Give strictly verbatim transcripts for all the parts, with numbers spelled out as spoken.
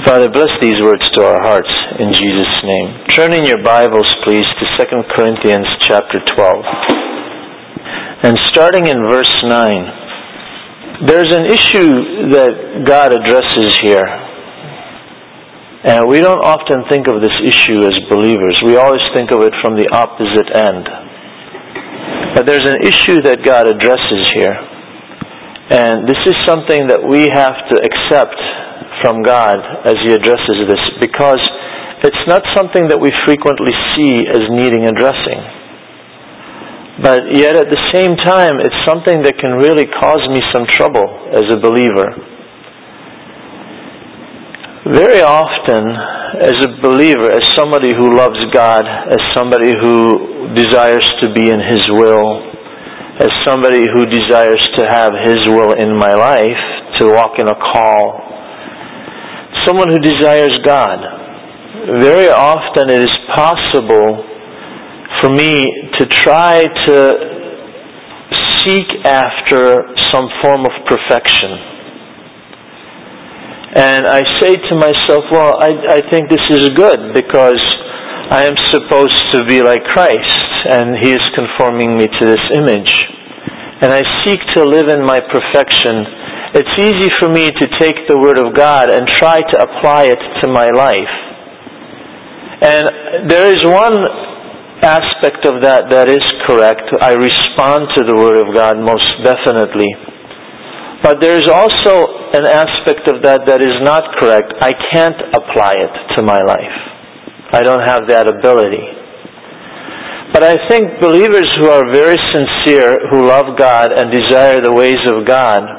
Father, bless these words to our hearts in Jesus' name. Turn in your Bibles, please, to Second Corinthians chapter twelve. And starting in verse nine, there's an issue that God addresses here. And we don't often think of this issue as believers. We always think of it from the opposite end. But there's an issue that God addresses here. And this is something that we have to accept from God as He addresses this, because it's not something that we frequently see as needing addressing. But yet at the same time, it's something that can really cause me some trouble as a believer. Very often, as a believer, as somebody who loves God, as somebody who desires to be in His will, as somebody who desires to have His will in my life, to walk in a call, someone who desires God, very often it is possible for me to try to seek after some form of perfection. And I say to myself, well, I, I think this is good because I am supposed to be like Christ and He is conforming me to this image. And I seek to live in my perfection. It's easy for me to take the Word of God and try to apply it to my life. And there is one aspect of that that is correct. I respond to the Word of God most definitely. But there is also an aspect of that that is not correct. I can't apply it to my life. I don't have that ability. But I think believers who are very sincere, who love God and desire the ways of God,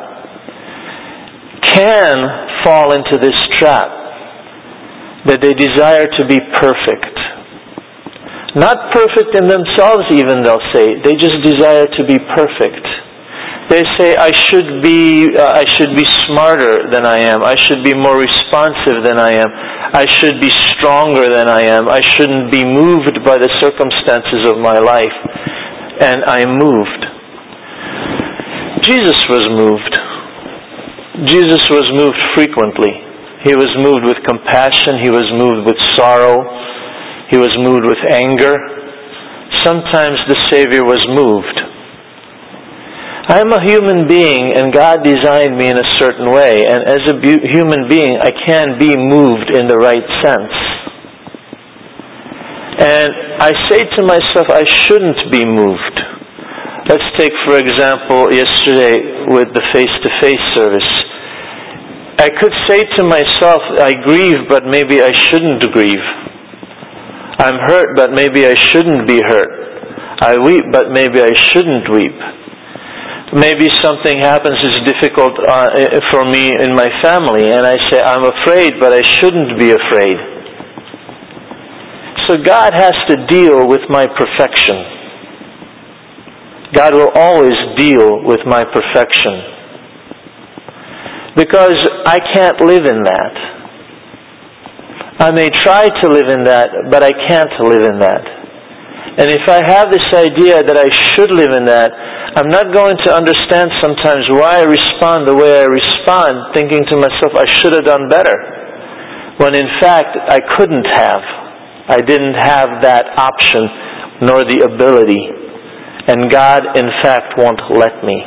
can fall into this trap that they desire to be perfect. Not perfect in themselves even, they'll say. They just desire to be perfect. They say, I should be uh, I should be smarter than I am. I should be more responsive than I am. I should be stronger than I am. I shouldn't be moved by the circumstances of my life. And I'm moved. Jesus was moved. Jesus was moved frequently. He was moved with compassion. He was moved with sorrow. He was moved with anger. Sometimes the Savior was moved. I am a human being, and God designed me in a certain way. And as a bu- human being, I can be moved in the right sense. And I say to myself, I shouldn't be moved. Let's take, for example, yesterday with the face-to-face service. I could say to myself, I grieve, but maybe I shouldn't grieve. I'm hurt, but maybe I shouldn't be hurt. I weep, but maybe I shouldn't weep. Maybe something happens that's difficult uh, for me in my family, and I say, I'm afraid, but I shouldn't be afraid. So God has to deal with my perfection. God will always deal with my perfection. Because I can't live in that. I may try to live in that, but I can't live in that. And if I have this idea that I should live in that, I'm not going to understand sometimes why I respond the way I respond, thinking to myself, I should have done better. When in fact, I couldn't have. I didn't have that option, nor the ability. And God, in fact, won't let me.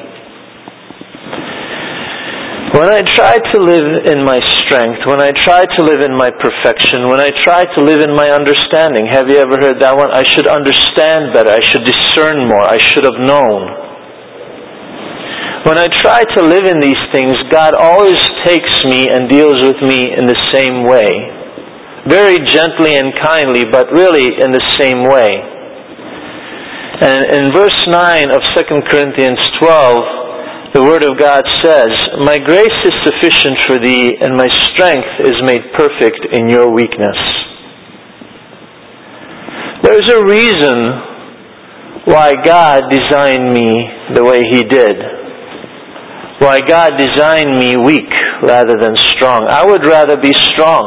When I try to live in my strength, when I try to live in my perfection, when I try to live in my understanding, have you ever heard that one? I should understand better. I should discern more. I should have known. When I try to live in these things, God always takes me and deals with me in the same way. Very gently and kindly, but really in the same way. And in verse nine of Second Corinthians twelve, the Word of God says, my grace is sufficient for thee, and my strength is made perfect in your weakness. There's a reason why God designed me the way He did. Why God designed me weak rather than strong. I would rather be strong.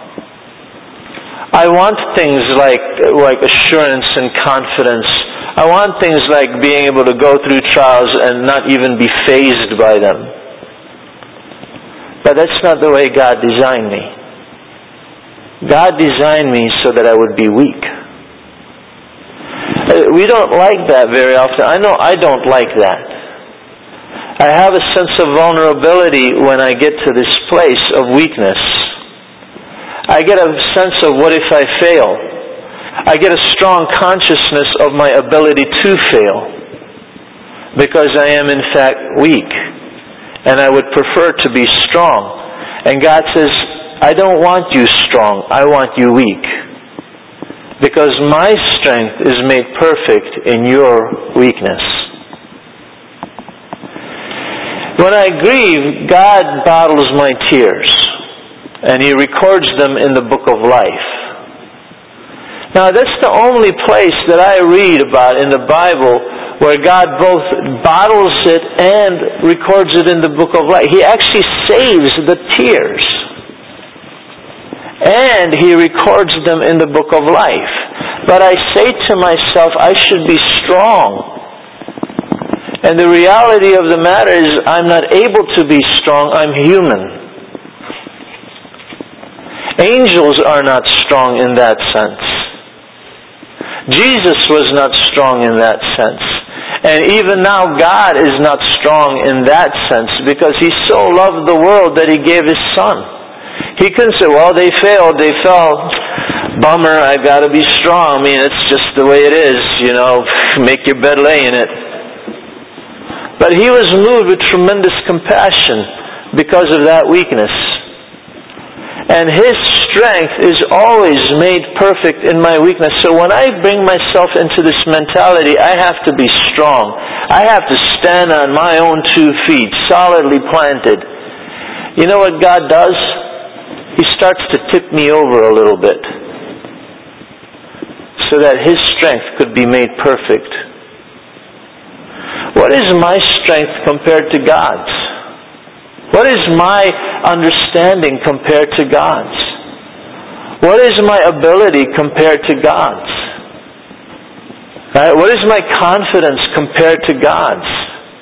I want things like, like assurance and confidence. I want things like being able to go through trials and not even be fazed by them. But that's not the way God designed me. God designed me so that I would be weak. We don't like that very often. I know I don't like that. I have a sense of vulnerability when I get to this place of weakness. I get a sense of what if I fail? I get a strong consciousness of my ability to fail because I am in fact weak. And I would prefer to be strong. And God says, I don't want you strong. I want you weak. Because my strength is made perfect in your weakness. When I grieve, God bottles my tears. And He records them in the book of life. Now that's the only place that I read about in the Bible where God both bottles it and records it in the book of life. He actually saves the tears. And He records them in the book of life. But I say to myself, I should be strong. And the reality of the matter is, I'm not able to be strong. I'm human. Angels are not strong in that sense. Jesus was not strong in that sense. And even now, God is not strong in that sense because He so loved the world that He gave His Son. He couldn't say, well, they failed, they fell. Bummer, I've got to be strong. I mean, it's just the way it is, you know, make your bed, lay in it. But He was moved with tremendous compassion because of that weakness. And His strength is always made perfect in my weakness. So when I bring myself into this mentality, I have to be strong. I have to stand on my own two feet, solidly planted. You know what God does? He starts to tip me over a little bit so that His strength could be made perfect. What is my strength compared to God's? What is my understanding compared to God's? What is my ability compared to God's? Right? What is my confidence compared to God's?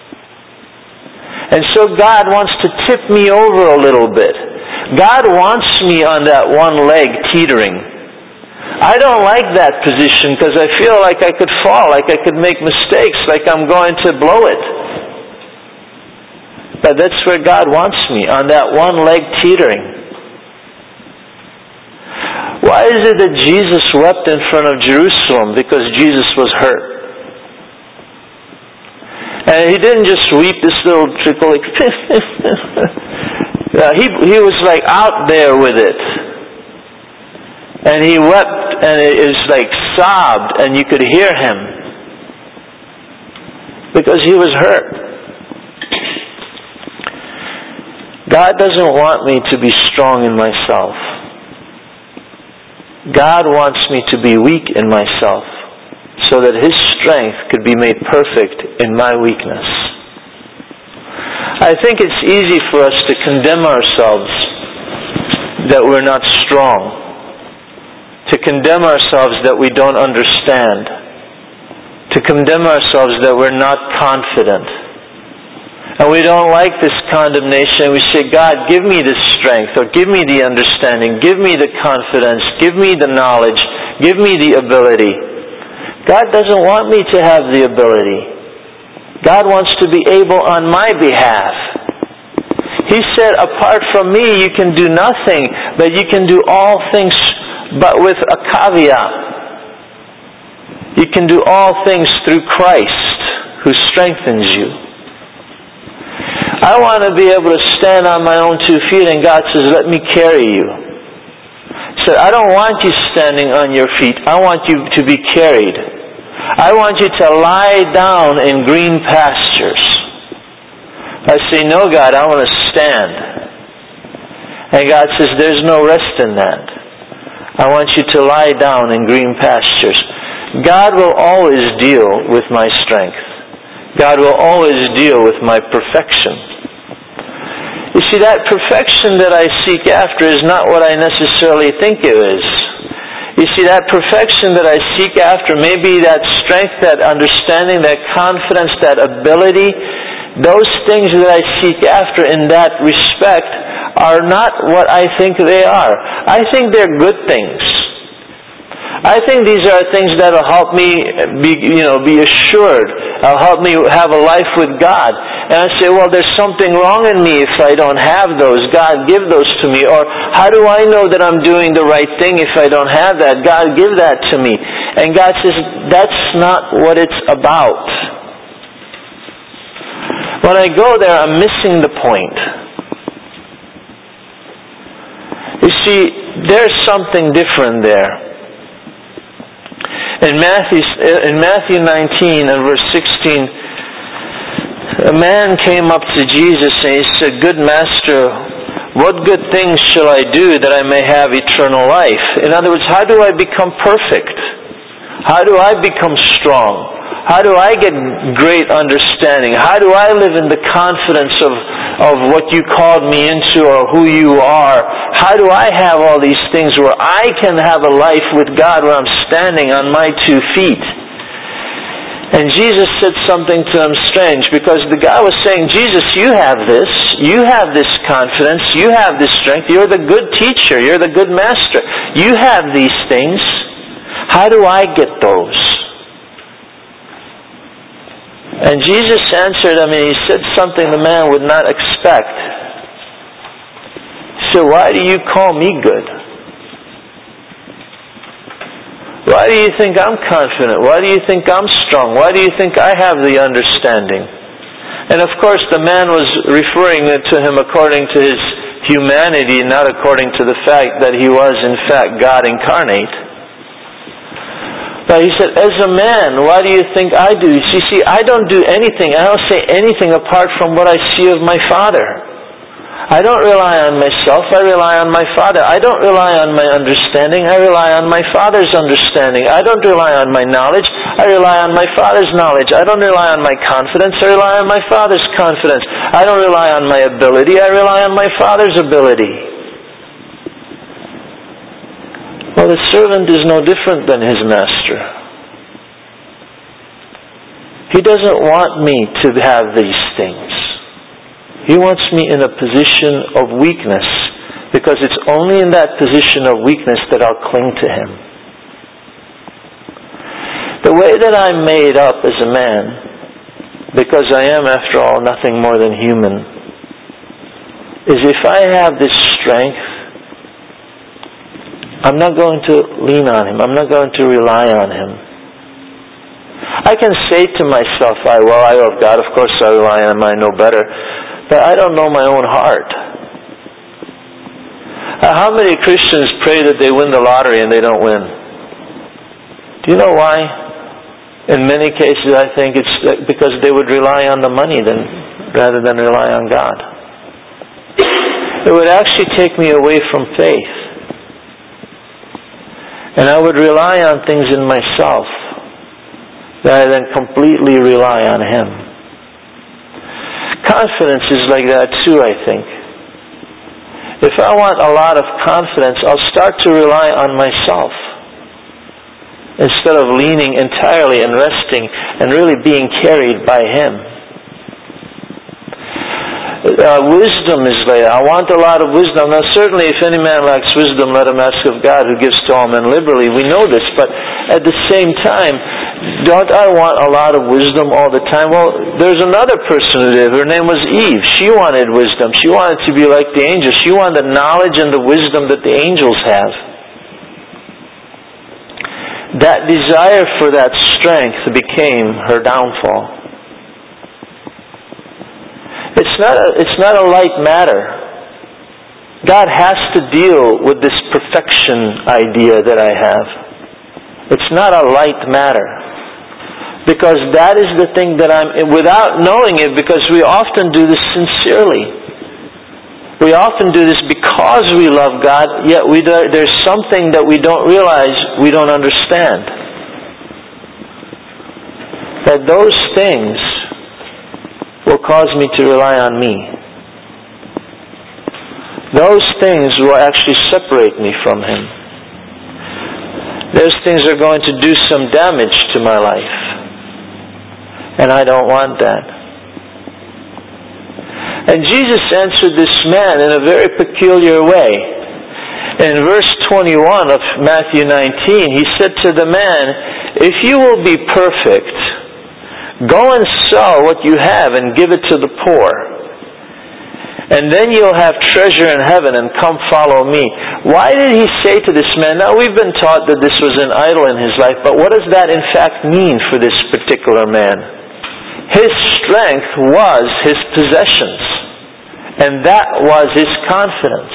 And so God wants to tip me over a little bit. God wants me on that one leg teetering. I don't like that position because I feel like I could fall, like I could make mistakes, like I'm going to blow it. But that's where God wants me, on that one leg teetering. Why is it that Jesus wept in front of Jerusalem? Because Jesus was hurt. And He didn't just weep this little trickle like yeah, he, he was like out there with it. And He wept and it was like sobbed and you could hear Him. Because He was hurt. God doesn't want me to be strong in myself. God wants me to be weak in myself so that His strength could be made perfect in my weakness. I think it's easy for us to condemn ourselves that we're not strong, to condemn ourselves that we don't understand, to condemn ourselves that we're not confident. And we don't like this condemnation. We say, God, give me the strength, or give me the understanding, give me the confidence, give me the knowledge, give me the ability. God doesn't want me to have the ability. God wants to be able on my behalf. He said, apart from me, you can do nothing, but you can do all things, but with a caveat. You can do all things through Christ, who strengthens you. I want to be able to stand on my own two feet, and God says, let me carry you. He said, I don't want you standing on your feet. I want you to be carried. I want you to lie down in green pastures. I say, no, God, I want to stand. And God says, there's no rest in that. I want you to lie down in green pastures. God will always deal with my strength. God will always deal with my perfection. You see, that perfection that I seek after is not what I necessarily think it is. You see, that perfection that I seek after, maybe that strength, that understanding, that confidence, that ability, those things that I seek after in that respect are not what I think they are. I think they're good things. I think these are things that will help me be, you know, be assured. Will help me have a life with God. And I say, well, there's something wrong in me if I don't have those. God, give those to me. Or how do I know that I'm doing the right thing if I don't have that? God, give that to me. And God says, that's not what it's about. When I go there, I'm missing the point. You see, there's something different there. In Matthew, in Matthew nineteen and verse sixteen, a man came up to Jesus and he said, "Good Master, what good things shall I do that I may have eternal life?" In other words, how do I become perfect? How do I become strong? How do I get great understanding? How do I live in the confidence of, of what you called me into or who you are? How do I have all these things where I can have a life with God where I'm standing on my two feet? And Jesus said something to him strange, because the guy was saying, Jesus, you have this. You have this confidence. You have this strength. You're the good teacher. You're the good master. You have these things. How do I get those? And Jesus answered him, and he said something the man would not expect. He said, why do you call me good? Why do you think I'm confident? Why do you think I'm strong? Why do you think I have the understanding? And of course the man was referring to him according to his humanity, not according to the fact that he was in fact God incarnate. But he said, as a man, why do you think I do? You see, I don't do anything. I don't say anything apart from what I see of my Father. I don't rely on myself. I rely on my Father. I don't rely on my understanding. I rely on my Father's understanding. I don't rely on my knowledge. I rely on my Father's knowledge. I don't rely on my confidence. I rely on my Father's confidence. I don't rely on my ability. I rely on my Father's ability. Well, the servant is no different than his master. He doesn't want me to have these things. He wants me in a position of weakness, because it's only in that position of weakness that I'll cling to him. The way that I'm made up as a man, because I am, after all, nothing more than human, is if I have this strength, I'm not going to lean on him. I'm not going to rely on him. I can say to myself, I, well, I love God. Of course I rely on him. I know better. But I don't know my own heart. Uh, how many Christians pray that they win the lottery and they don't win? Do you know why? In many cases, I think it's because they would rely on the money than, rather than rely on God. It would actually take me away from faith. And I would rely on things in myself rather than completely rely on him. Confidence is like that too, I think. If I want a lot of confidence, I'll start to rely on myself instead of leaning entirely and resting and really being carried by him. Uh, wisdom is there. I want a lot of wisdom. Now certainly if any man lacks wisdom, let him ask of God, who gives to all men liberally. We know this, but at the same time, don't I want a lot of wisdom all the time? Well, there's another person who did. Her name was Eve. She wanted wisdom. She wanted to be like the angels. She wanted the knowledge and the wisdom that the angels have. That desire for that strength became her downfall. It's not a, it's not a light matter. God has to deal with this perfection idea that I have. It's not a light matter. Because that is the thing that I'm, without knowing it, because we often do this sincerely. We often do this because we love God, yet we do, there's something that we don't realize, we don't understand. That those things will cause me to rely on me. Those things will actually separate me from him. Those things are going to do some damage to my life. And I don't want that. And Jesus answered this man in a very peculiar way. In verse twenty-one of Matthew nineteen, He said to the man, "If you will be perfect, go and sell what you have and give it to the poor. And then you'll have treasure in heaven, and come follow me." Why did He say to this man? Now, we've been taught that this was an idol in his life, but what does that in fact mean for this particular man? His strength was his possessions, and that was his confidence.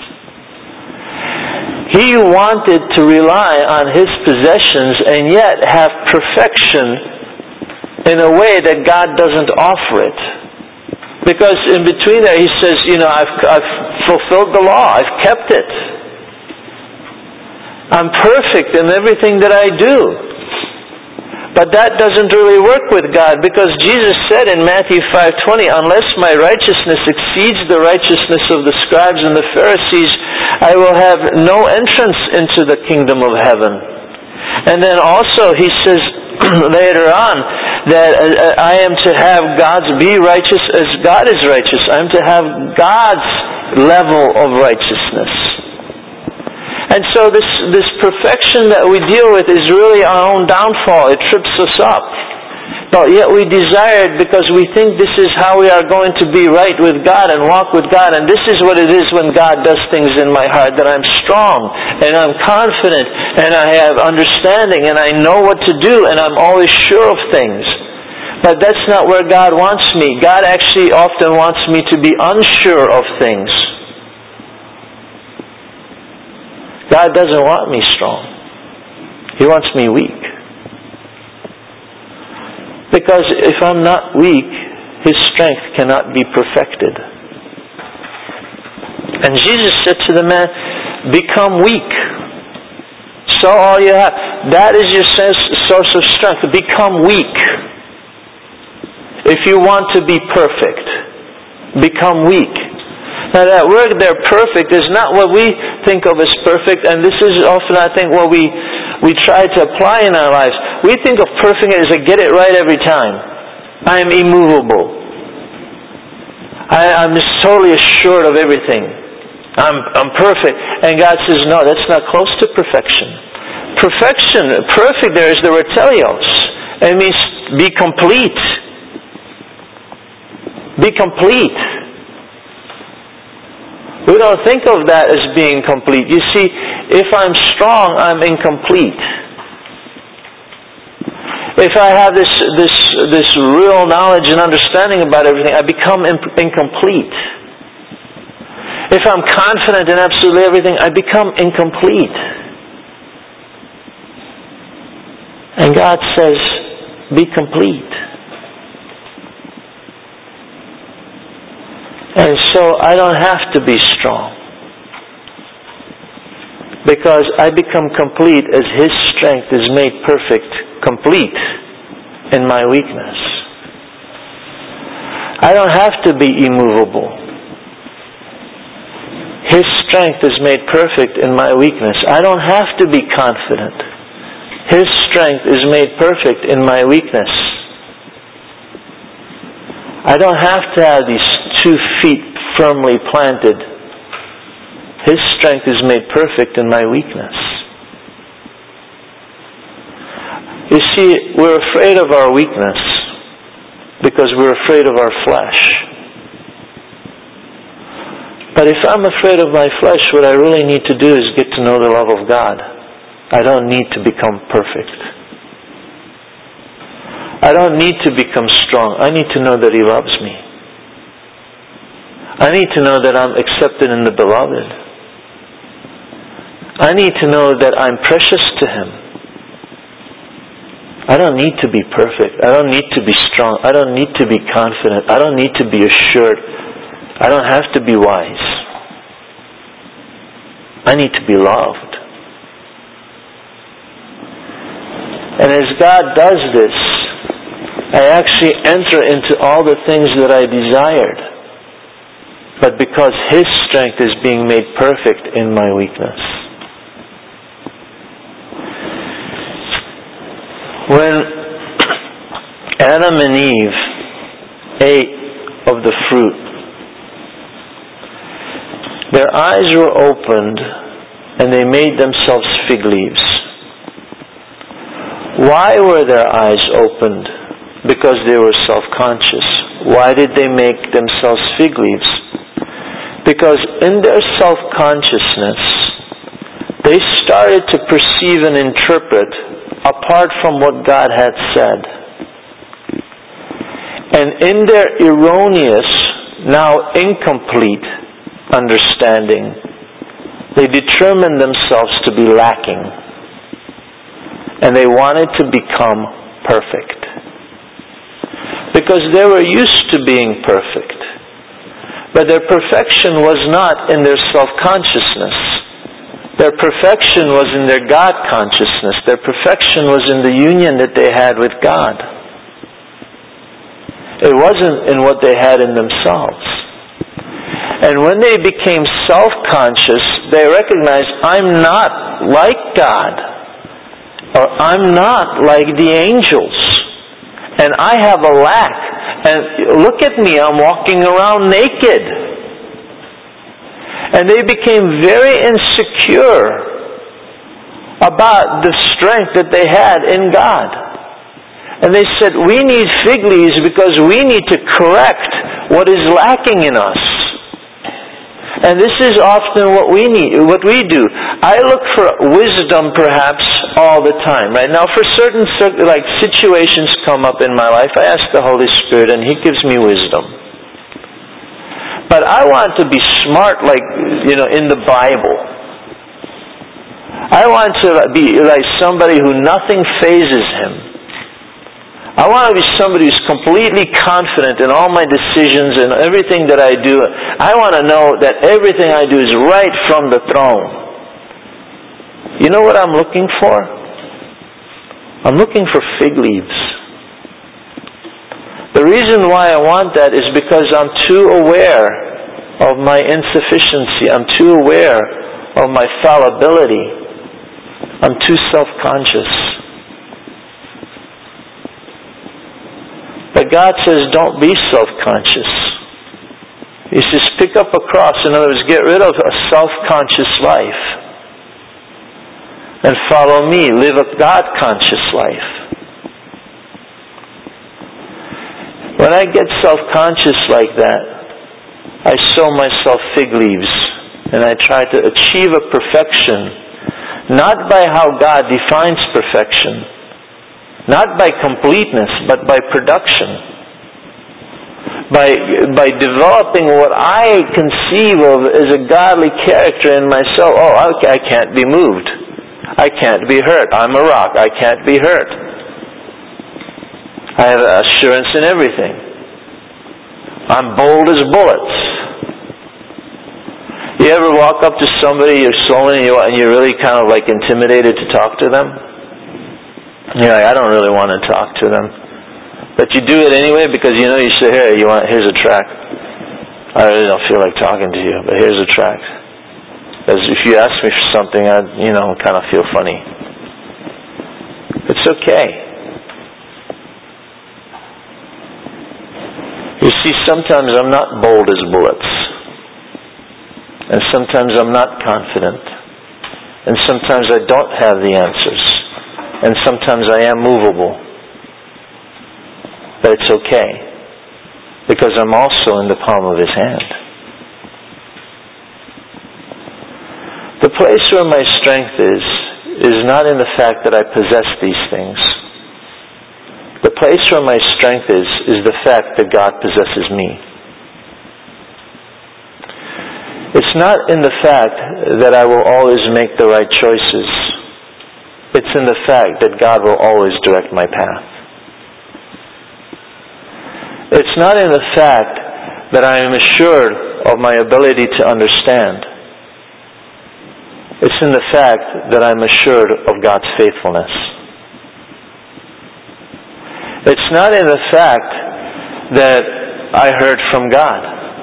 He wanted to rely on his possessions and yet have perfection in a way that God doesn't offer it. Because in between there He says, you know, I've, I've fulfilled the law. I've kept it. I'm perfect in everything that I do. But that doesn't really work with God, because Jesus said in Matthew five twenty, "Unless my righteousness exceeds the righteousness of the scribes and the Pharisees, I will have no entrance into the kingdom of heaven." And then also He says later on that I am to have God's be righteous as God is righteous. I am to have God's level of righteousness. And so this, this perfection that we deal with is really our own downfall. It trips us up. But yet we desire it because we think this is how we are going to be right with God and walk with God. And this is what it is when God does things in my heart, that I'm strong and I'm confident and I have understanding and I know what to do and I'm always sure of things. But that's not where God wants me. God actually often wants me to be unsure of things. God doesn't want me strong. He wants me weak. Because if I'm not weak, His strength cannot be perfected. And Jesus said to the man, "Become weak. Sell all you have. That is your source of strength. Become weak. If you want to be perfect, become weak." Now that word there, perfect, is not what we think of as perfect, and this is often, I think, what we we try to apply in our lives. We think of perfect as I get it right every time. I am immovable. I, I'm just totally assured of everything. I'm I'm perfect. And God says, no, that's not close to perfection. Perfection, perfect there is the word teleos. It means be complete. Be complete. We don't think of that as being complete. You see, if I'm strong, I'm incomplete. If I have this this this real knowledge and understanding about everything, I become incomplete. If I'm confident in absolutely everything, I become incomplete. And God says, be complete. And so I don't have to be strong, because I become complete as His strength is made perfect, complete in my weakness. I don't have to be immovable. His strength is made perfect in my weakness. I don't have to be confident. His strength is made perfect in my weakness. I don't have to have these two feet firmly planted. His strength is made perfect in my weakness. You see, we're afraid of our weakness because we're afraid of our flesh. But if I'm afraid of my flesh, what I really need to do is get to know the love of God. I don't need to become perfect. I don't need to become strong. I need to know that He loves me. I need to know that I'm accepted in the Beloved. I need to know that I'm precious to Him. I don't need to be perfect. I don't need to be strong. I don't need to be confident. I don't need to be assured. I don't have to be wise. I need to be loved. And as God does this, I actually enter into all the things that I desired. But because His strength is being made perfect in my weakness. When Adam and Eve ate of the fruit Their eyes were opened, and they made themselves fig leaves. Why were their eyes opened? Because they were self-conscious. Why did they make themselves fig leaves? Because in their self-consciousness, they started to perceive and interpret apart from what God had said. And in their erroneous, now incomplete understanding, they determined themselves to be lacking. And they wanted to become perfect. Because they were used to being perfect. But their perfection was not in their self-consciousness. Their perfection was in their God consciousness. Their perfection was in the union that they had with God. It wasn't in what they had in themselves. And when they became self-conscious, they recognized, I'm not like God. Or I'm not like the angels. And I have a lack. And look at me, I'm walking around naked. And they became very insecure about the strength that they had in God. And they said, we need fig leaves because we need to correct what is lacking in us. And this is often what we need, what we do. I look for wisdom perhaps all the time. Right now, for certain like situations come up in my life, I ask the Holy Spirit and He gives me wisdom. But I want to be smart, like, you know, in the Bible. I want to be like somebody who nothing phases him. I want to be somebody who's completely confident in all my decisions and everything that I do. I want to know that everything I do is right from the throne. You know what I'm looking for? I'm looking for fig leaves. The reason why I want that is because I'm too aware of my insufficiency. I'm too aware of my fallibility. I'm too self-conscious. But God says, don't be self-conscious. He says, pick up a cross. In other words, get rid of a self-conscious life. And follow me. Live a God-conscious life. When I get self-conscious like that, I sow myself fig leaves. And I try to achieve a perfection, not by how God defines perfection, not by completeness, but by production. By, by developing what I conceive of as a godly character in myself. Oh, I can't be moved. I can't be hurt. I'm a rock. I can't be hurt. I have assurance in everything. I'm bold as bullets. You ever walk up to somebody, you're slowly, and you're really kind of like intimidated to talk to them? You're like, I don't really want to talk to them. But you do it anyway because you know you say, here, you want, here's a tract. I really don't feel like talking to you, but here's a tract. Because if you ask me for something, I, you know, kind of feel funny. It's okay. You see, sometimes I'm not bold as bullets. And sometimes I'm not confident. And sometimes I don't have the answers. And sometimes I am movable. But it's okay. Because I'm also in the palm of His hand. The place where my strength is, is not in the fact that I possess these things. The place where my strength is, is the fact that God possesses me. It's not in the fact that I will always make the right choices. It's in the fact that God will always direct my path. It's not in the fact that I am assured of my ability to understand. It's in the fact that I'm assured of God's faithfulness. It's not in the fact that I heard from God.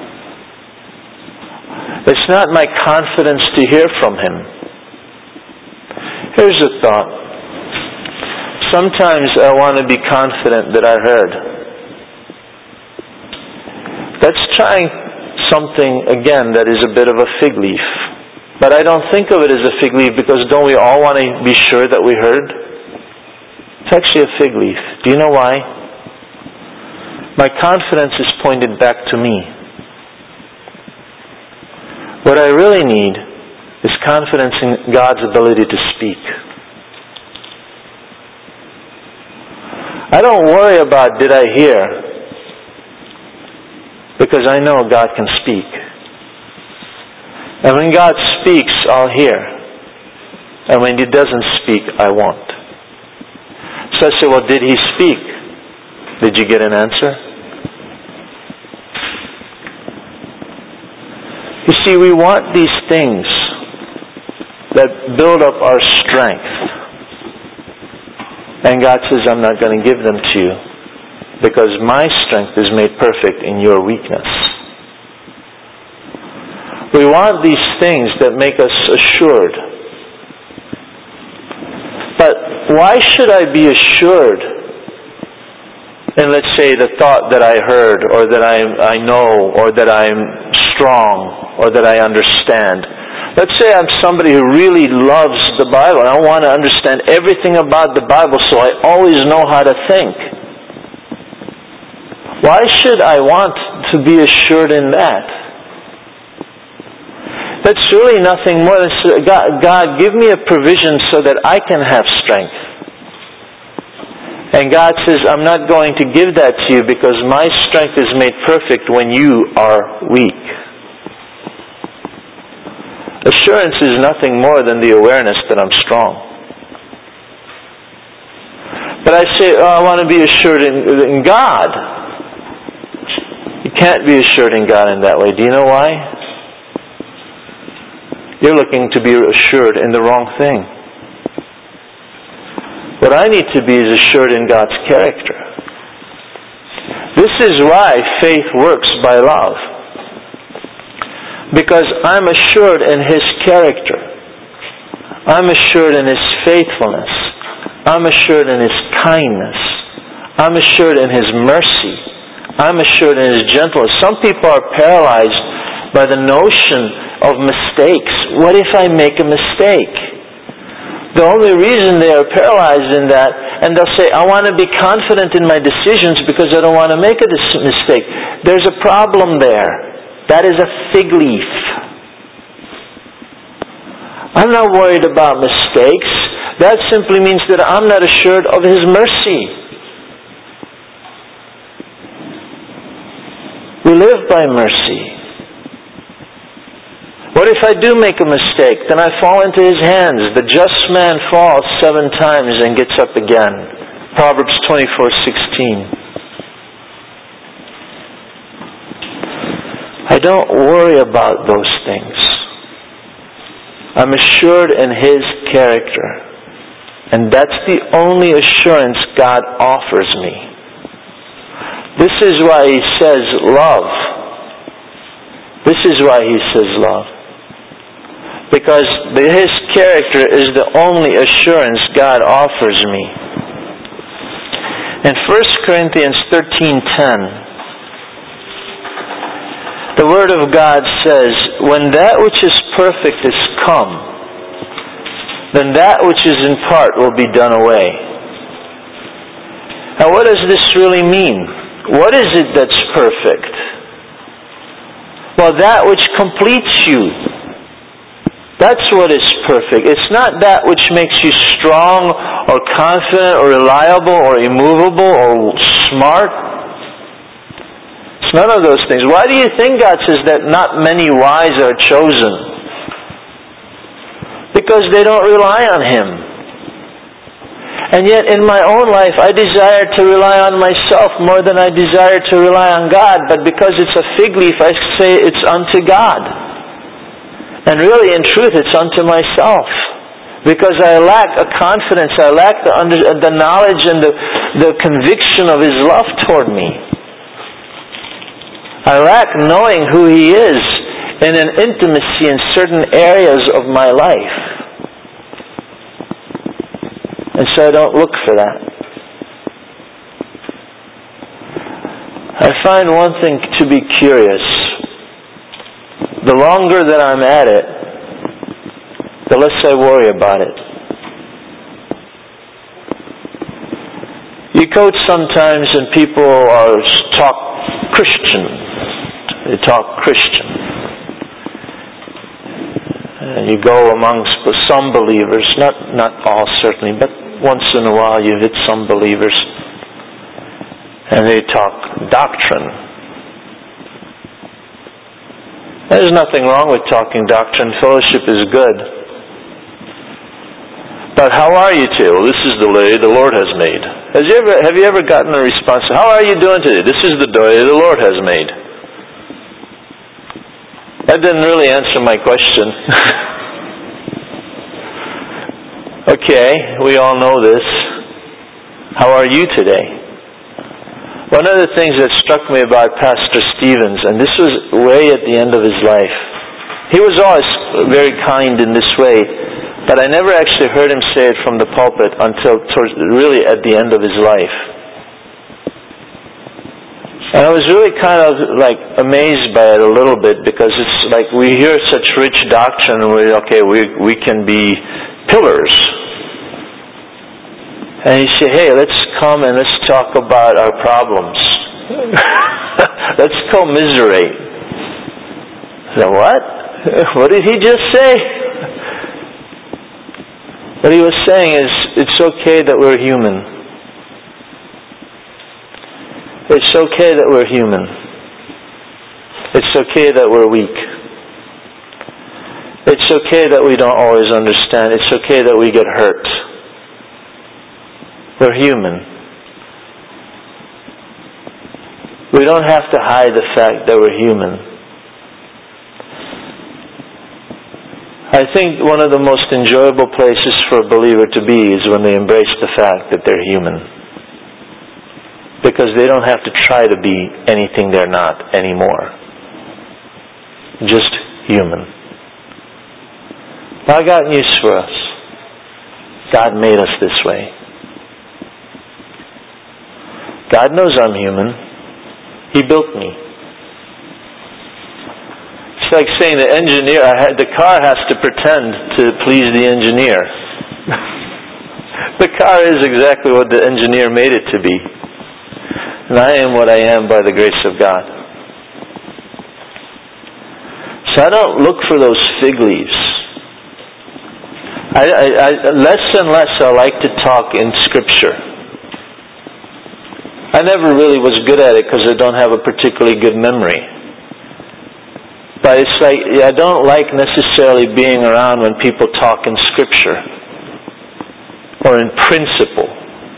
It's not my confidence to hear from Him. Here's a thought. Sometimes I want to be confident that I heard. Let's try and something, again, that is a bit of a fig leaf. But I don't think of it as a fig leaf because don't we all want to be sure that we heard? It's actually a fig leaf. Do you know why? My confidence is pointed back to me. What I really need is confidence in God's ability to speak. I don't worry about did I hear, because I know God can speak. And when God speaks, I'll hear. And when He doesn't speak, I won't. So I say, well, did He speak? Did you get an answer? You see, we want these things that build up our strength. And God says, I'm not going to give them to you because my strength is made perfect in your weakness. We want these things that make us assured. But why should I be assured in, let's say, the thought that I heard, or that I, I know, or that I'm strong, or that I understand? Let's say I'm somebody who really loves the Bible, and I want to understand everything about the Bible so I always know how to think. Why should I want to be assured in that? That's really nothing more than, God, God, give me a provision so that I can have strength. And God says, I'm not going to give that to you because my strength is made perfect when you are weak. Assurance is nothing more than the awareness that I'm strong. But I say, oh, I want to be assured in, in God. You can't be assured in God in that way. Do you know why? You're looking to be assured in the wrong thing. What I need to be is assured in God's character. This is why faith works by love. Because I'm assured in His character. I'm assured in His faithfulness. I'm assured in His kindness. I'm assured in His mercy. I'm assured in His gentleness. Some people are paralyzed by the notion of mistakes. What if I make a mistake? The only reason they are paralyzed in that, and they'll say, I want to be confident in my decisions because I don't want to make a mistake. There's a problem there. That is a fig leaf. I'm not worried about mistakes. That simply means that I'm not assured of His mercy. We live by mercy. What if I do make a mistake? Then I fall into His hands. The just man falls seven times and gets up again. Proverbs twenty-four sixteen. I don't worry about those things. I'm assured in His character. And that's the only assurance God offers me. This is why He says love. This is why He says love. Because His character is the only assurance God offers me. In First Corinthians thirteen ten, the Word of God says, when that which is perfect is come, then that which is in part will be done away. Now what does this really mean? What is it that's perfect? Well, that which completes you. That's what is perfect. It's not that which makes you strong or confident or reliable or immovable or smart. It's none of those things. Why do you think God says that not many wise are chosen? Because they don't rely on Him. And yet in my own life I desire to rely on myself more than I desire to rely on God. But because it's a fig leaf, I say it's unto God. And really, in truth, it's unto myself. Because I lack a confidence, I lack the, under, the knowledge and the, the conviction of His love toward me. I lack knowing who He is in an intimacy in certain areas of my life. And so I don't look for that. I find one thing to be curious. the longer that I'm at it, the less I worry about it. You coach sometimes and people are talk Christian. They talk Christian. And you go amongst some believers, not, not all certainly, but once in a while you hit some believers and they talk doctrine. There's nothing wrong with talking doctrine. Fellowship is good. But how are you today? Well, this is the day the Lord has made. Has you ever, have you ever gotten a response? How are you doing today? This is the day the Lord has made. That didn't really answer my question. Okay, we all know this. How are you today? One of the things that struck me about Pastor Stevens, and this was way at the end of his life, he was always very kind in this way, but I never actually heard him say it from the pulpit until towards, really at the end of his life. And I was really kind of like amazed by it a little bit, because it's like we hear such rich doctrine and we okay, we we can be pillars. And he said, hey, let's come and let's talk about our problems. Let's commiserate. I said, what? What did he just say? What he was saying is, it's okay that we're human. It's okay that we're human. It's okay that we're weak. It's okay that we don't always understand. It's okay that we get hurt. We're human. We don't have to hide the fact that we're human. I think one of the most enjoyable places for a believer to be is when they embrace the fact that they're human. Because they don't have to try to be anything they're not anymore. Just human. I got news for us. God made us this way. God knows I'm human. He built me. It's like saying the engineer, the car has to pretend to please the engineer. The car is exactly what the engineer made it to be. And I am what I am by the grace of God. So I don't look for those fig leaves. I, I, I, less and less I like to talk in Scripture. I never really was good at it because I don't have a particularly good memory. But it's like, I don't like necessarily being around when people talk in Scripture or in principle.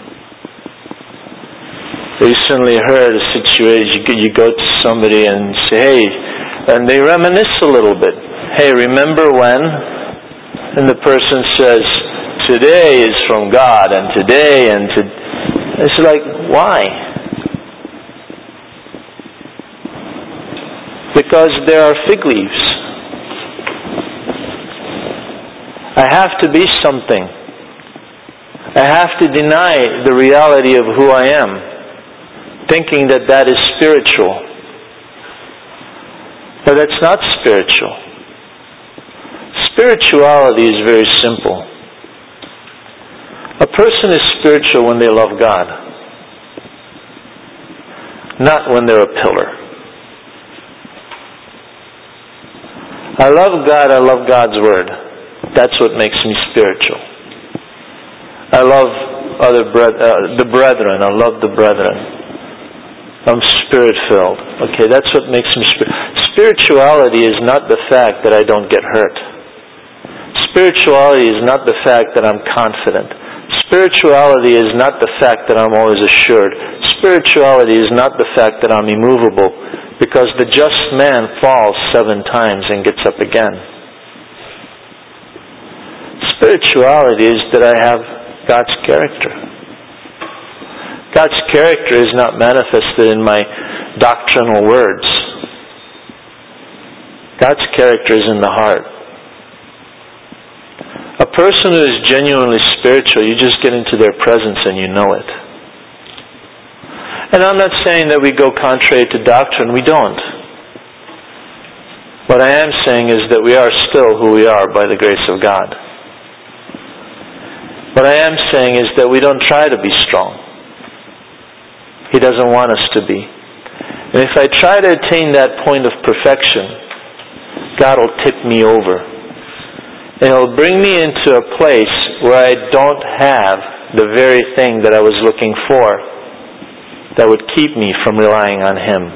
Recently heard a situation, you go to somebody and say, hey, and they reminisce a little bit. Hey, remember when? And the person says, today is from God, and today, and to... It's like, why? Because there are fig leaves. I have to be something. I have to deny the reality of who I am, thinking that that is spiritual. But that's not spiritual. Spirituality is very simple. A person is spiritual when they love God, not when they're a pillar. I love God, I love God's Word. That's what makes me spiritual. I love other bre- uh, the brethren. I love the brethren. I'm Spirit-filled. Okay, that's what makes me spiritual. Spirituality is not the fact that I don't get hurt. Spirituality is not the fact that I'm confident. Spirituality is not the fact that I'm always assured. Spirituality is not the fact that I'm immovable, because the just man falls seven times and gets up again. Spirituality is that I have God's character. God's character is not manifested in my doctrinal words. God's character is in the heart. A person who is genuinely spiritual, you just get into their presence and you know it. And I'm not saying that we go contrary to doctrine. We don't. What I am saying is that we are still who we are by the grace of God. What I am saying is that we don't try to be strong. He doesn't want us to be. And if I try to attain that point of perfection, God will tip me over. And He'll bring me into a place where I don't have the very thing that I was looking for that would keep me from relying on Him.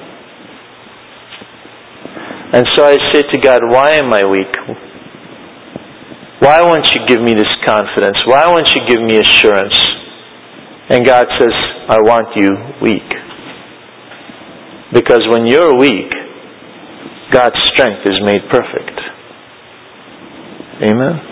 And so I say to God, why am I weak? Why won't you give me this confidence? Why won't you give me assurance? And God says, I want you weak. Because when you're weak, God's strength is made perfect. Amen?